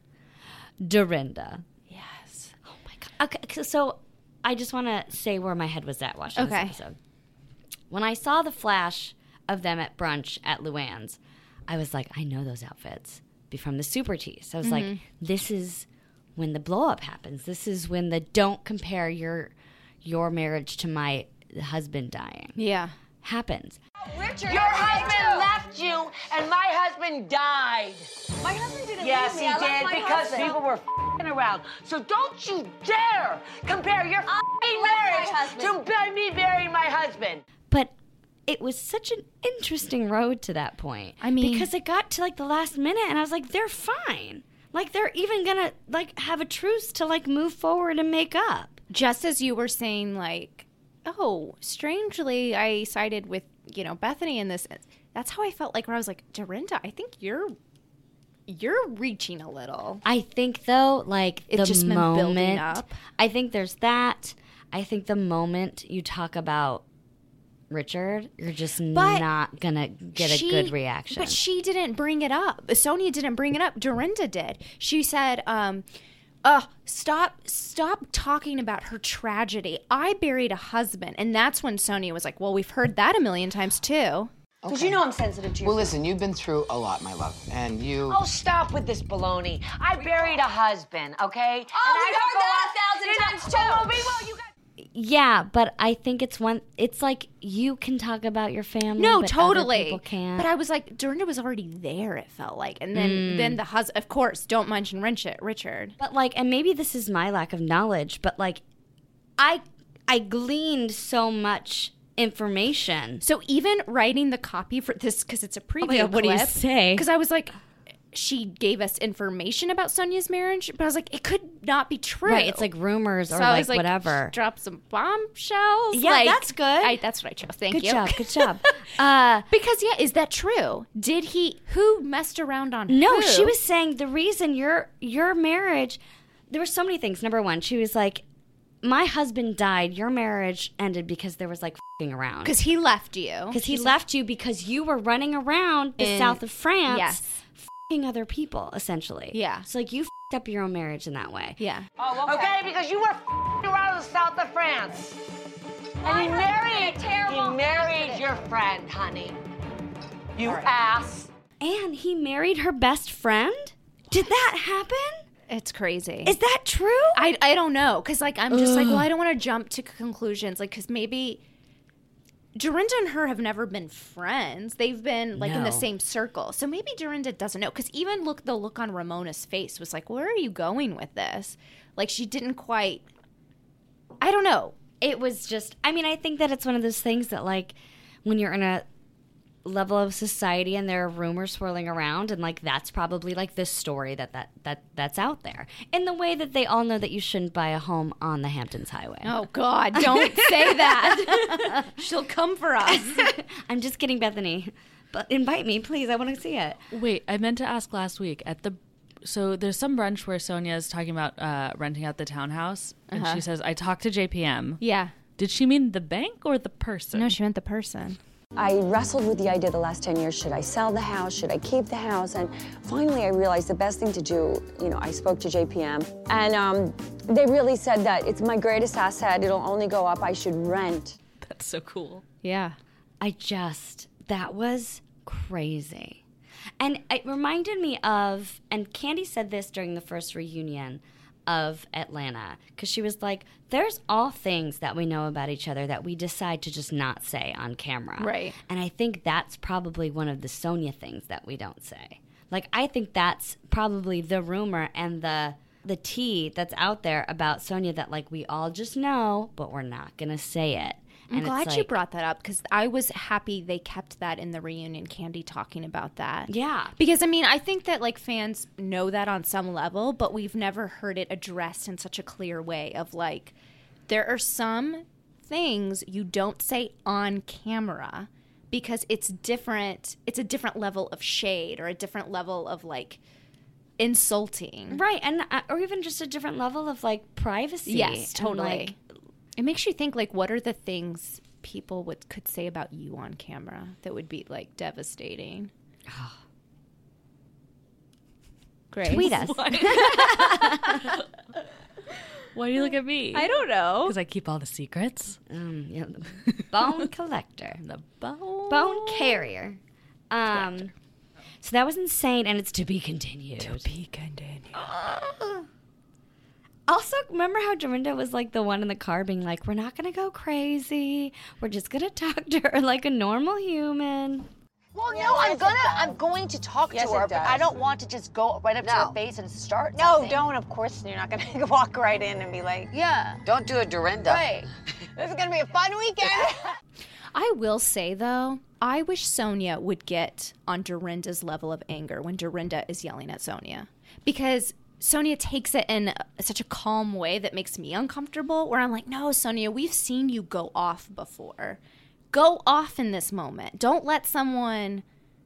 Dorinda. Yes. Oh my god. Okay, so I just want to say where my head was at watching Okay. this episode. When I saw the flash of them at brunch at Luann's, I was like, I know those outfits be from the Super Tease. I was like, Mhm. this is when the blow up happens. This is when the don't compare your your marriage to my husband dying. Yeah. Happens. Richard, your husband left you, and my husband died. My husband didn't Yes, leave me. he I left did, my because husband. people were f***ing around. So don't you dare compare your f***ing marriage to bu- me burying my husband. But it was such an interesting road to that point. I mean- because it got to like the last minute and I was like, they're fine. Like they're even gonna like have a truce to like move forward and make up. Just as you were saying, like, oh, strangely, I sided with, you know, Bethany in this. That's how I felt like where I was like, Dorinda, I think you're you're reaching a little. I think though, like It's the just been moment, building up. I think there's that. I think the moment you talk about Richard, you're just But not gonna get She- a good reaction. But she didn't bring it up. Sonia didn't bring it up. Dorinda did. She said, um, uh, stop stop talking about her tragedy. I buried a husband. And that's when Sonia was like, well, we've heard that a million times too. Because you know I'm sensitive to your Well, listen, you've been through a lot, my love, and you. Oh, stop with this baloney. I buried a husband, okay? Oh, we heard that a thousand times, too. Well, well, you got- Yeah, but I think it's one. It's like you can talk about your family. No, but totally. Other people can't. But I was like, Dorinda was already there, it felt like. And then, Mm. then the husband, of course, don't mention Richard. Richard. But like, and maybe this is my lack of knowledge, but like, I I gleaned so much information. So even writing the copy for this, because it's a preview Oh my God, what do you clip, say? Because I was like, she gave us information about Sonia's marriage, but I was like, it could not be true. Right, it's like rumors So or I like was like, whatever. Drop some bombshells. Yeah, like- that's good. I, that's what I chose. Thank Good you. job, good job. Uh, because yeah, is that true? Did he? Who messed around on? No, who? she was saying the reason your your marriage. There were so many things. Number one, she was like, "My husband died. Your marriage ended because there was like f***ing around. because he left you. Because he She's- left you because you were running around the In- south of France, Yes. f***ing other people, essentially. Yeah. So like you f***ed up your own marriage in that way. Yeah. Oh, okay. okay, because you were f***ing around the south of France. And he married, he married your friend, honey. You ass. And he married her best friend? Did that happen? It's crazy. Is that true? I, I don't know because like I'm just like Ugh. well I don't want to jump to conclusions like because maybe Dorinda and her have never been friends. They've been like in the No. same circle. So maybe Dorinda doesn't know. Because even look, the look on Ramona's face was like, where are you going with this? Like she didn't quite, I don't know. It was just, I mean, I think that it's one of those things that, like, when you're in a level of society and there are rumors swirling around, and, like, that's probably, like, the story that, that, that that's out there. In the way that they all know that you shouldn't buy a home on the Hamptons Highway. Oh, God, don't say that. She'll come for us. I'm just kidding, Bethany. But invite me, please. I want to see it. Wait, I meant to ask last week at the. So there's some brunch where Sonia is talking about uh, renting out the townhouse, and Uh-huh. she says, "I talked to J P M." Yeah. Did she mean the bank or the person? No, she meant the person. I wrestled with the idea the last ten years, should I sell the house, should I keep the house? And finally I realized the best thing to do, you know, I spoke to J P M, and um, they really said that it's my greatest asset, it'll only go up, I should rent. That's so cool. Yeah. I just, that was crazy. And it reminded me of, and Candy said this during the first reunion of Atlanta, because she was like, there's all things that we know about each other that we decide to just not say on camera. Right. And I think that's probably one of the Sonia things that we don't say. Like, I think that's probably the rumor and the the tea that's out there about Sonia that, like, we all just know, but we're not going to say it. I'm And it's glad you like- brought that up because I was happy they kept that in the reunion, Candy talking about that. Yeah. Because, I mean, I think that, like, fans know that on some level, but we've never heard it addressed in such a clear way of, like, there are some things you don't say on camera because it's different. It's a different level of shade or a different level of, like, insulting. Right, and uh, or even just a different level of, like, privacy. Yes, and, totally. like, It makes you think, like, what are the things people would could say about you on camera that would be, like, devastating? Grace? Tweet us. Why do you look at me? I don't know. Because I keep all the secrets. Um, yeah, the bone collector. The bone. Bone carrier. Um, so that was insane, and it's to be continued. To be continued. Also, remember how Dorinda was like the one in the car being like, we're not going to go crazy. We're just going to talk to her like a normal human. Well, no, I'm gonna, I'm going to talk Yes, to her, it but does. I don't want to just go right up to No. her face and start. No, something. don't. Of course, you're not gonna walk right in and be like, Yeah. Don't do a Dorinda. right. This is gonna be a fun weekend. I will say, though, I wish Sonia would get on Dorinda's level of anger when Dorinda is yelling at Sonia. Because Sonia takes it in such a calm way that makes me uncomfortable, where I'm like, no, Sonia, we've seen you go off before. Go off in this moment. Don't let someone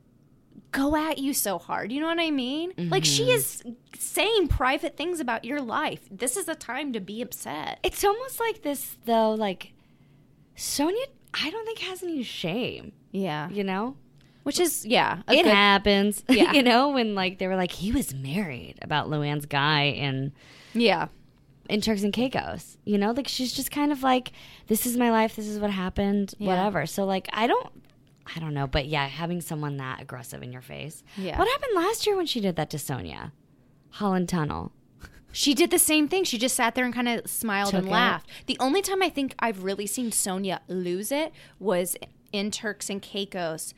go at you so hard. You know what I mean? Like, she is saying private things about your life. This is a time to be upset. It's almost like this, though, like, Sonia, I don't think has any shame. Yeah. You know? Which is, yeah. a It good- happens. Yeah. You know, when, like, they were like, he was married about Luann's guy and Yeah. in Turks and Caicos. You know, like, she's just kind of like, this is my life, this is what happened, Yeah. whatever. So, like, I don't, I don't know, but yeah, having someone that aggressive in your face. Yeah. What happened last year when she did that to Sonia? Holland Tunnel. She did the same thing. She just sat there and kind of smiled Took and it. laughed. The only time I think I've really seen Sonia lose it was in Turks and Caicos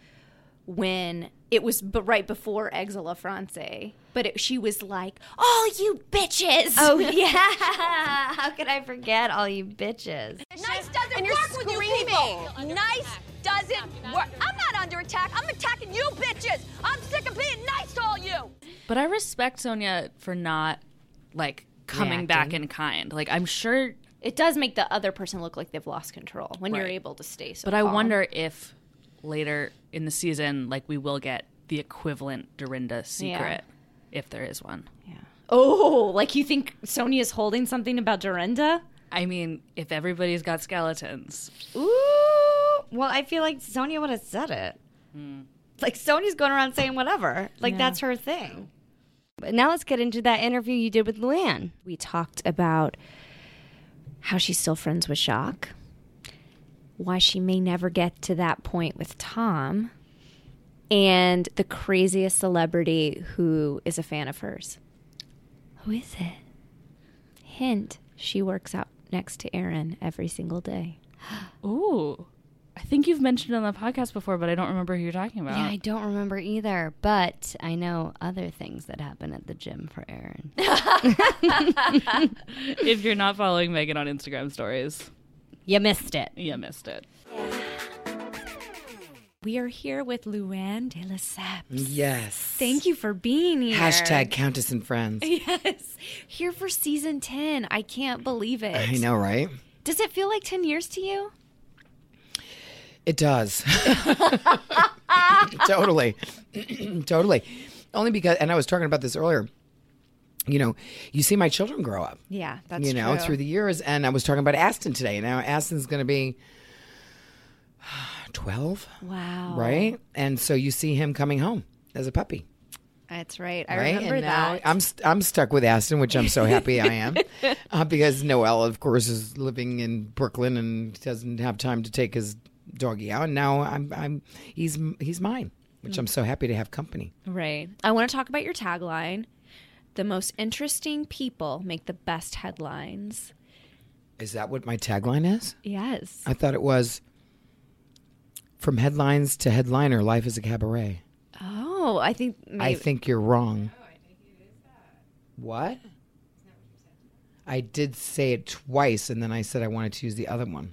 when it was b- right before Eggs a la France. But it, she was like, "Oh, you bitches!" Oh, yeah. How could I forget all you bitches? Nice doesn't And you're work with you screaming. people. Nice doesn't work. I'm not under attack. I'm attacking you bitches. I'm sick of being nice to all you. But I respect Sonia for not, like, coming back Reacting. in kind. Like, I'm sure. It does make the other person look like they've lost control when you're Right. able to stay so But I calm. wonder if later in the season, like, we will get the equivalent Dorinda secret, if there is one. Oh, like you think Sonia's holding something about Dorinda? I mean, if everybody's got skeletons. Ooh. Well, I feel like Sonia would have said it. Like, Sonia's going around saying whatever. Like, Yeah. that's her thing. But now let's get into that interview you did with Luann. We talked about how she's still friends with Jacques, why she may never get to that point with Tom, and the craziest celebrity who is a fan of hers. Who is it? Hint, she works out next to Aaron every single day. Ooh. I think you've mentioned it on the podcast before, but I don't remember who you're talking about. Yeah, I don't remember either, but I know other things that happen at the gym for Aaron. If you're not following Megan on Instagram stories, you missed it. You missed it. We are here with Luann de Lesseps. Yes. Thank you for being here. Hashtag Countess and Friends. Yes. Here for season ten. I can't believe it. I know, right? Does it feel like ten years to you? It does. Totally. Totally. Only because, and I was talking about this earlier, you know, you see my children grow up. Yeah, that's You know, true. through the years. And I was talking about Aston today. Now, Aston's going to be twelve. Wow. Right? And so you see him coming home as a puppy. That's right. I Right? remember and now that. I'm st- I'm stuck with Aston, which I'm so happy I am, uh, because Noelle, of course, is living in Brooklyn and doesn't have time to take his doggy out. And now I'm I'm he's he's mine, which I'm so happy to have company. Right. I want to talk about your tagline. The most interesting people make the best headlines. Is that what my tagline is? Yes. I thought it was from headlines to headliner. Life is a cabaret. Oh, I think maybe. I think you're wrong. What? I did say it twice, and then I said I wanted to use the other one.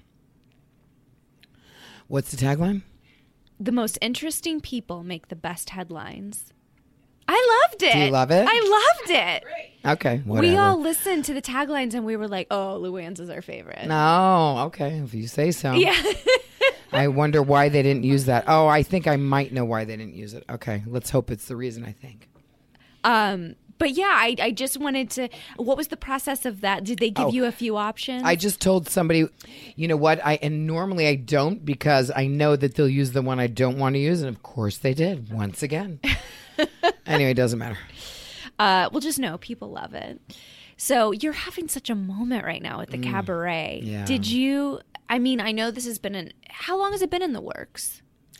What's the tagline? The most interesting people make the best headlines. I loved it. Do you love it? I loved it. Okay, whatever. We all listened to the taglines and we were like, oh, Luann's is our favorite. No, okay, if you say so. Yeah. I wonder why they didn't use that. Oh, I think I might know why they didn't use it. Okay, let's hope it's the reason, I think. Um, but yeah, I, I just wanted to, what was the process of that? Did they give Oh, you a few options? I just told somebody, you know what, I and normally I don't because I know that they'll use the one I don't want to use, and of course they did, once again. Anyway, it doesn't matter. Uh, well, just know people love it. So you're having such a moment right now at the Mm, cabaret. yeah. Did you, I mean, I know this has been in, how long has it been in the works?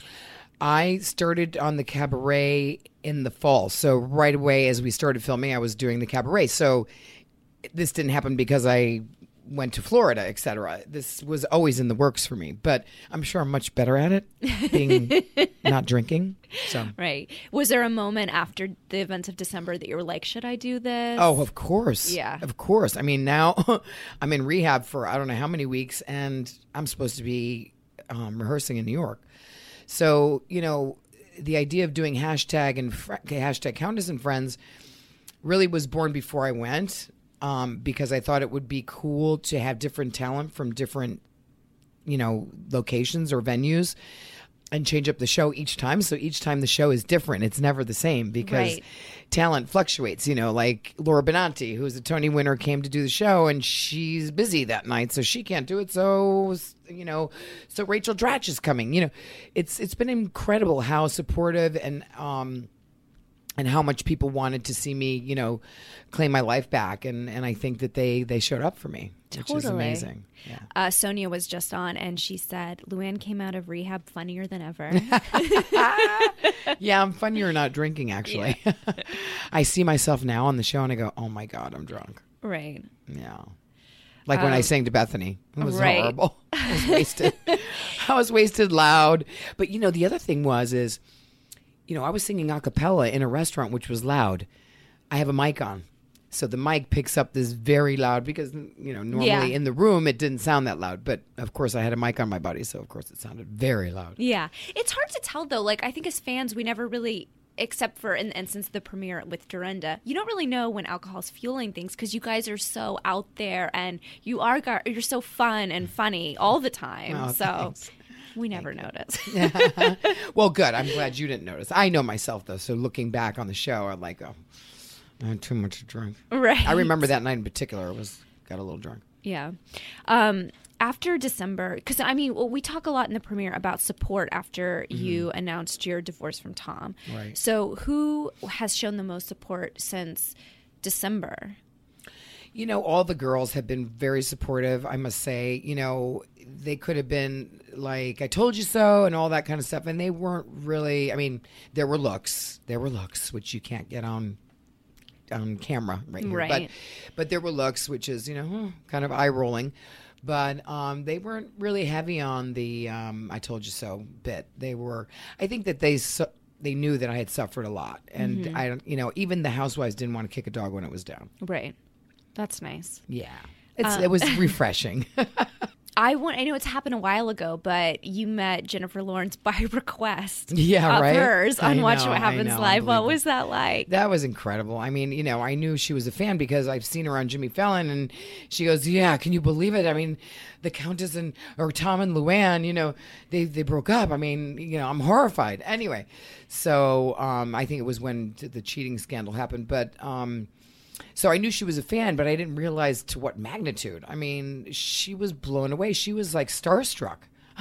I started on the cabaret in the fall. So right away as we started filming, I was doing the cabaret. So this didn't happen because I went to Florida, et cetera. This was always in the works for me, but I'm sure I'm much better at it, being not drinking. So Right. Was there a moment after the events of December that you were like, should I do this? Oh, of course. Yeah. Of course. I mean, now I'm in rehab for I don't know how many weeks, and I'm supposed to be um, rehearsing in New York. So, you know, the idea of doing hashtag and fr- hashtag Countess and Friends really was born before I went, um, because I thought it would be cool to have different talent from different, you know, locations or venues and change up the show each time. So each time the show is different. It's never the same because Right. talent fluctuates. You know, like Laura Benanti, who's a Tony winner, came to do the show and she's busy that night, so she can't do it. So, you know, so Rachel Dratch is coming. You know, it's it's been incredible how supportive and um and how much people wanted to see me, you know, claim my life back. And, and I think that they, they showed up for me, which Totally. is amazing. Yeah. Uh, Sonia was just on and she said, Luann came out of rehab funnier than ever. Yeah, I'm funnier not drinking, actually. I see myself now on the show and I go, oh my God, I'm drunk. Right. Yeah. Like when I Um, sang to Bethany. It was right. horrible. I was wasted. I was wasted loud. But, you know, the other thing was, is, you know, I was singing a cappella in a restaurant, which was loud. I have a mic on. So the mic picks up this very loud because, you know, normally Yeah. in the room it didn't sound that loud. But, of course, I had a mic on my body. So, of course, it sounded very loud. Yeah. It's hard to tell, though. Like, I think as fans, we never really, except for in the instance of the premiere with Dorinda, you don't really know when alcohol's fueling things because you guys are so out there and you are, gar- you're so fun and funny all the time. Oh, so thanks. we never notice. Well, good. I'm glad you didn't notice. I know myself, though. So looking back on the show, I'm like, oh, I had too much to drink. Right. I remember that night in particular. I was got a little drunk. Yeah. Um, after December, because I mean, well, we talk a lot in the premiere about support after Mm-hmm. you announced your divorce from Tom. Right. So who has shown the most support since December? You know, all the girls have been very supportive, I must say. You know, they could have been like, I told you so, and all that kind of stuff. And they weren't really, I mean, there were looks. There were looks, which you can't get on on camera right here. Right. But, but there were looks, which is, you know, hmm, kind of eye-rolling. But um, they weren't really heavy on the um, "I told you so" bit. They were. I think that they su- they knew that I had suffered a lot, and Mhm. I don't. You know, even the housewives didn't want to kick a dog when it was down. Right. That's nice. Yeah, it's Um, it was refreshing. I want. I know it's happened a while ago, but you met Jennifer Lawrence by request. Yeah, of right? hers on I Watch know, What I Happens know, Live. What unbelievable. was that like? That was incredible. I mean, you know, I knew she was a fan because I've seen her on Jimmy Fallon, and she goes, "Yeah, can you believe it? I mean, the Countess and or Tom and Luann, you know, they they broke up. I mean, you know, I'm horrified." Anyway, so um, I think it was when t- the cheating scandal happened, but. Um, So I knew she was a fan, but I didn't realize to what magnitude. I mean, she was blown away. She was like starstruck.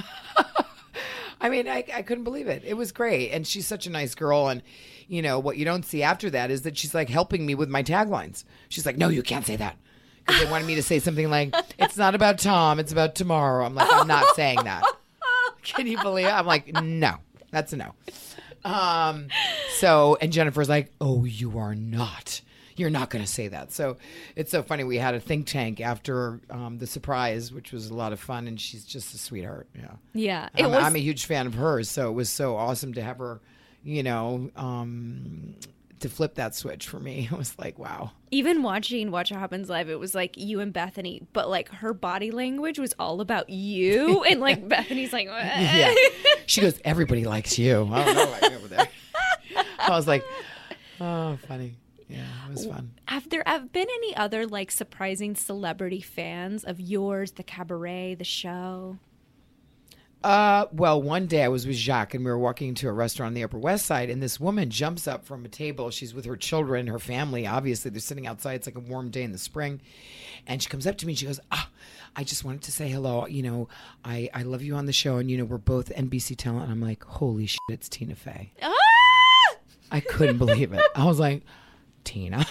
I mean, I, I couldn't believe it. It was great. And she's such a nice girl. And, you know, what you don't see after that is that she's like helping me with my taglines. She's like, no, you can't say that. Because they wanted me to say something like, it's not about Tom, it's about tomorrow. I'm like, I'm not saying that. Can you believe it? I'm like, no, that's a no. Um, so, and Jennifer's like, oh, you are not. You're not going to say that. So it's so funny. We had a think tank after um, the surprise, which was a lot of fun, and she's just a sweetheart. Yeah. Yeah. It I'm, was, I'm a huge fan of hers, so it was so awesome to have her, you know, um, to flip that switch for me. It was like, wow. even watching Watch What Happens Live, it was like you and Bethany, but like her body language was all about you. And like Bethany's like, what? Yeah. She goes, everybody likes you. I don't know about you over there. I was like, oh, funny. Yeah, it was fun. Have there have been any other like surprising celebrity fans of yours, the cabaret, the show? Uh, well, one day I was with Jacques and we were walking into a restaurant on the Upper West Side, and this woman jumps up from a table. She's with her children, her family. Obviously, they're sitting outside. It's like a warm day in the spring. And she comes up to me and she goes, ah, I just wanted to say hello. You know, I, I love you on the show, and, you know, we're both N B C talent. And I'm like, holy shit, it's Tina Fey. Ah! I couldn't believe it. I was like, Tina?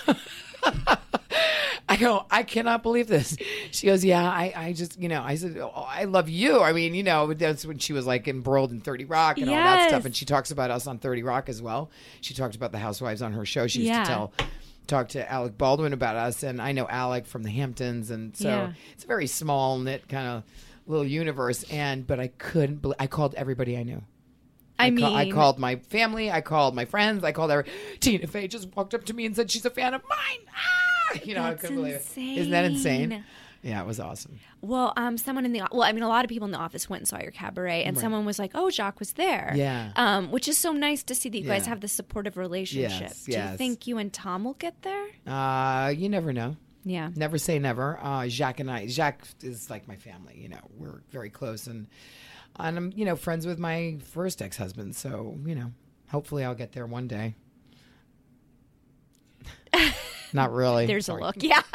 I go, I cannot believe this. She goes, yeah, I, I just, you know, I said, oh, I love you. I mean, you know, that's when she was like embroiled in thirty Rock and all that Yes. stuff. And she talks about us on thirty Rock as well. She talked about the Housewives on her show. She used Yeah. to tell, talk to Alec Baldwin about us. And I know Alec from the Hamptons. And so Yeah. it's a very small knit kind of little universe. And, but I couldn't believe, I called everybody I knew. I ca- I mean- called my family. I called my friends. I called every. Tina Fey just walked up to me and said she's a fan of mine. Ah! You know, I That's couldn't believe insane. it. Isn't that insane? Yeah, it was awesome. Well, um, someone in the well, I mean, a lot of people in the office went and saw your cabaret, and Right. someone was like, "Oh, Jacques was there." Yeah. Um, which is so nice to see that you guys Yeah. have this supportive relationship. Yes, Do you yes. think you and Tom will get there? Uh, you never know. Yeah. Never say never. Uh, Jacques and I. Jacques is like my family. You know, we're very close, and and I'm you know friends with my first ex-husband. So you know, hopefully I'll get there one day. Not really. There's Sorry. a look. Yeah.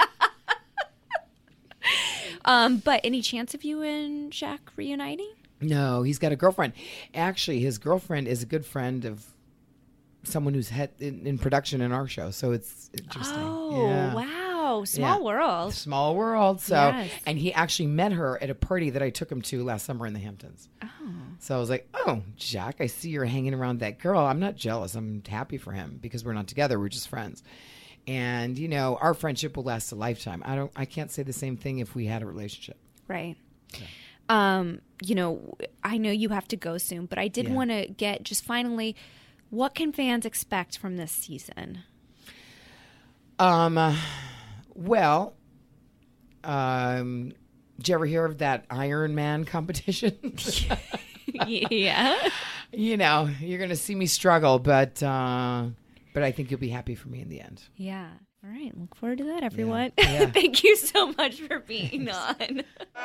um, but any chance of you and Jacques reuniting? No, he's got a girlfriend. Actually, his girlfriend is a good friend of someone who's head in, in production in our show. So it's interesting. Oh, Yeah. wow. Small Yeah. world. Small world. So, Yes. and he actually met her at a party that I took him to last summer in the Hamptons. Oh. So I was like, oh, Jack, I see you're hanging around that girl. I'm not jealous. I'm happy for him because we're not together. We're just friends. And, you know, our friendship will last a lifetime. I don't, I can't say the same thing if we had a relationship. Right. Um, you know, I know you have to go soon, but I did Yeah. want to get just finally, what can fans expect from this season? Um, uh, well, um, did you ever hear of that Iron Man competition? Yeah. You know, you're going to see me struggle, but, uh, but I think you'll be happy for me in the end. Yeah. All right. Look forward to that, everyone. Yeah. Thank you so much for being on.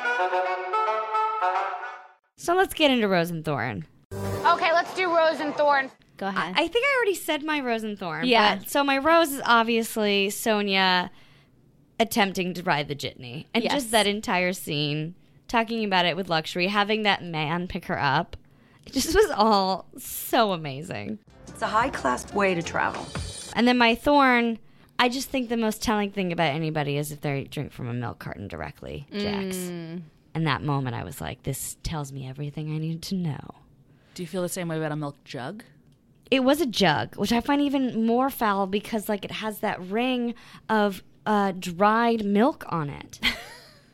So let's get into Rose and Thorn. Okay, let's do Rose and Thorn. Go ahead. I think I already said my Rose and Thorn. Yeah. but- so my Rose is obviously Sonia attempting to ride the jitney. And Yes. just that entire scene, talking about it with luxury, having that man pick her up. It just was all so amazing. It's a high-class way to travel. And then my Thorn, I just think the most telling thing about anybody is if they drink from a milk carton directly, Jax. Mm. And that moment I was like, this tells me everything I need to know. Do you feel the same way about a milk jug? It was a jug, which I find even more foul because like it has that ring of uh, dried milk on it.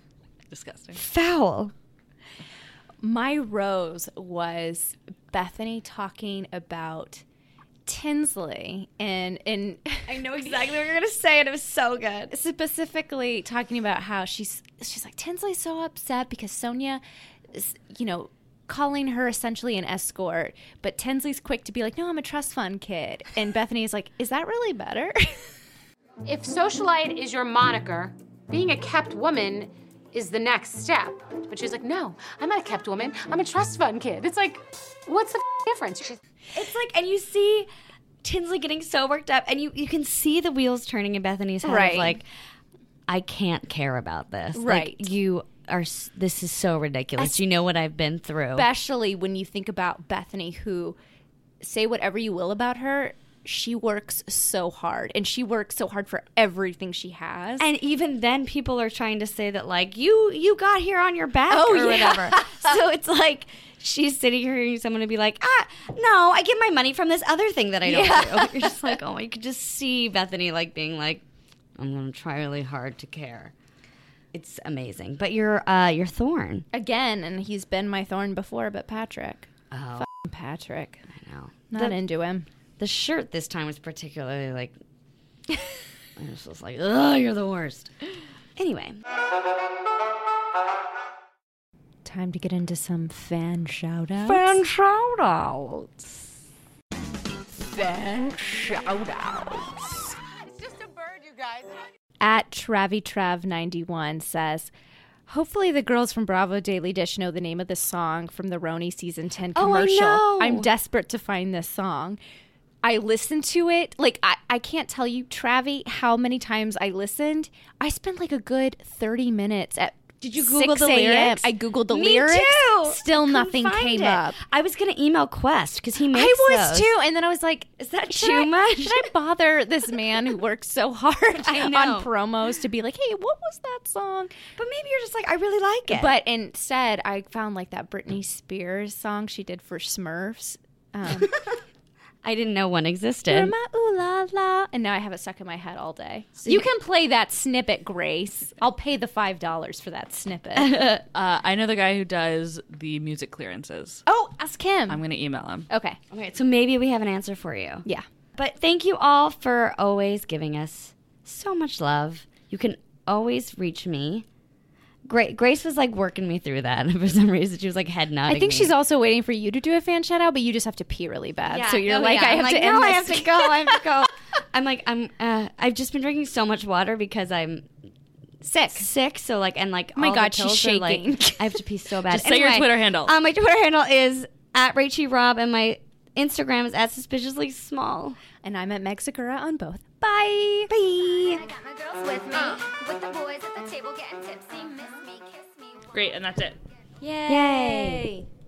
Disgusting. Foul. My rose was Bethany talking about Tinsley and and I know exactly what you're gonna say, and it was so good. Specifically talking about how she's she's like, Tinsley's so upset because Sonia is, you know, calling her essentially an escort, but Tinsley's quick to be like, no, I'm a trust fund kid, and Bethany's like, is that really better? If socialite is your moniker, being a kept woman is the next step. But she's like, no, I'm not a kept woman. I'm a trust fund kid. It's like, what's the f- difference? She's- It's like, and you see Tinsley getting so worked up, and you, you can see the wheels turning in Bethany's head. Right. Of like, I can't care about this. Right. Like, you are, this is so ridiculous. You know what I've been through. Especially when you think about Bethany, who, say whatever you will about her, she works so hard, and she works so hard for everything she has. And even then, people are trying to say that, like, you you got here on your back Oh, or yeah. whatever. So it's like she's sitting here hearing someone to be like, ah, no, I get my money from this other thing that I don't Yeah. do. You're just like, oh, you could just see Bethany, like, being like, I'm going to try really hard to care. It's amazing. But you're, uh, you're Thorn. Again, and he's been my thorn before, but Patrick. Oh. F***ing Patrick. I know. Not The- into him. The shirt this time was particularly like, I was just like, oh, you're the worst. Anyway. Time to get into some fan shout-outs. Fan shout-outs. Fan shout-outs. It's just a bird, you guys. At TraviTrav ninety-one says, hopefully the girls from Bravo Daily Dish know the name of the song from the Roni season ten Oh, I commercial. know. I'm desperate to find this song. I listened to it. Like, I, I can't tell you, Travi, how many times I listened. I spent like a good thirty minutes at Did you Google six the a.m. lyrics? I Googled the Me lyrics. too. Still Couldn't nothing find came it. up. I was going to email Quest because he makes I was those. too. And then I was like, is that should too I, much? Should I bother this man who works so hard I know. on promos to be like, hey, what was that song? But maybe you're just like, I really like it. But instead, I found like that Britney Spears song she did for Smurfs. Um, I didn't know one existed. You're my ooh la la. And now I have it stuck in my head all day. So you can play that snippet, Grace. I'll pay the five dollars for that snippet. uh, I know the guy who does the music clearances. Oh, ask him. I'm going to email him. Okay. Okay, so maybe we have an answer for you. Yeah. But thank you all for always giving us so much love. You can always reach me. Gra- Grace was like working me through that for some reason. She was like head nodding. I think me. she's also waiting for you to do a fan shout out, but you just have to pee really bad. Yeah. So you're Oh, like, yeah. I I'm have like, to no, end I this. have to go. I have to go. I'm like, I'm. Uh, I've just been drinking so much water because I'm sick. Sick. So like, and like, Oh my all God, the she's pills are, like, shaking. I have to pee so bad. Just say your Twitter handle. Um, my Twitter handle is at Rachie Rob, and my Instagram is at suspiciously small. And I'm at Meg Sakura on both. Bye. Bye. I got my girls with me, with the boys at the table getting tipsy. Miss me, kiss me. Great, and that's it. Yay. Yay.